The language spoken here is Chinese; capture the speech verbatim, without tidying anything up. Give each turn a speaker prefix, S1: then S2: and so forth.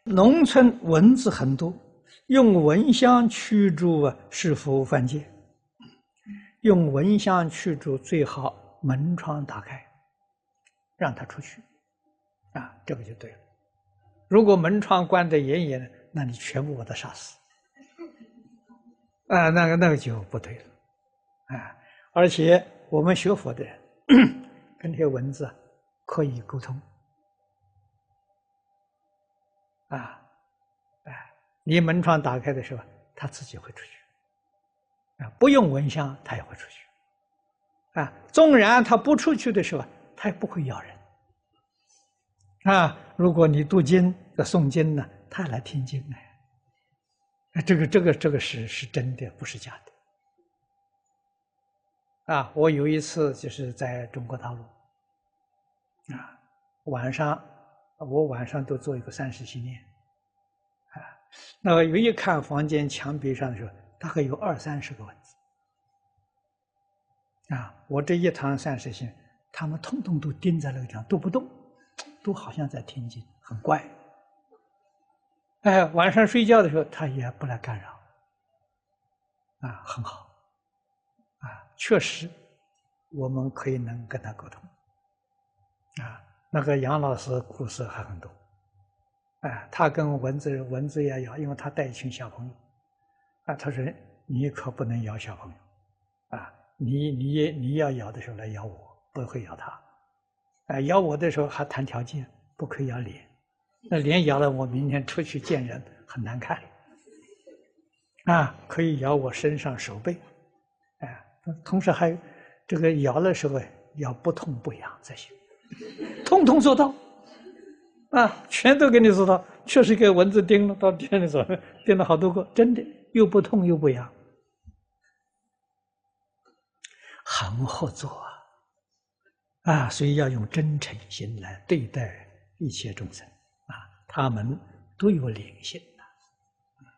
S1: 农村蚊子很多，用蚊香驱逐啊，是否犯戒？用蚊香驱逐最好门窗打开，让它出去，啊，这个就对了。如果门窗关得严严的，那你全部把它杀死，啊，那个那个就不对了，啊，而且我们学佛的人跟这些蚊子可以沟通，啊，哎，你门窗打开的时候，它自己会出去，啊，不用蚊香，它也会出去，啊，纵然它不出去的时候，它也不会咬人，啊，如果你读经、诵经呢，它来听经哎，这个这个这个是是真的，不是假的，啊，我有一次就是在中国大陆，啊，晚上我晚上都做一个三十七念。啊，那个有一看房间墙壁上的时候，大概有二三十个蚊子，啊，我这一堂三十心，他们通通都盯在那个地方，都不动，都好像在听经，很怪。哎，晚上睡觉的时候，他也不来干扰，啊，很好，啊，确实，我们可以能跟他沟通，啊，那个杨老师故事还很多。哎，他跟蚊子蚊子也咬，因为他带一群小朋友，啊，他说你可不能咬小朋友，啊，你你你要咬的时候来咬我，不会咬他，啊，咬我的时候还谈条件，不可以咬脸，那脸咬了我明天出去见人很难看，啊，可以咬我身上手背，哎，同时还有这个咬的时候要不痛不痒才行，通通做到。啊，全都给你做到，确实给蚊子叮了，到店里走，叮了好多个，真的又不痛又不痒，很合作啊！啊，所以要用真诚心来对待一切众生啊，他们都有灵性。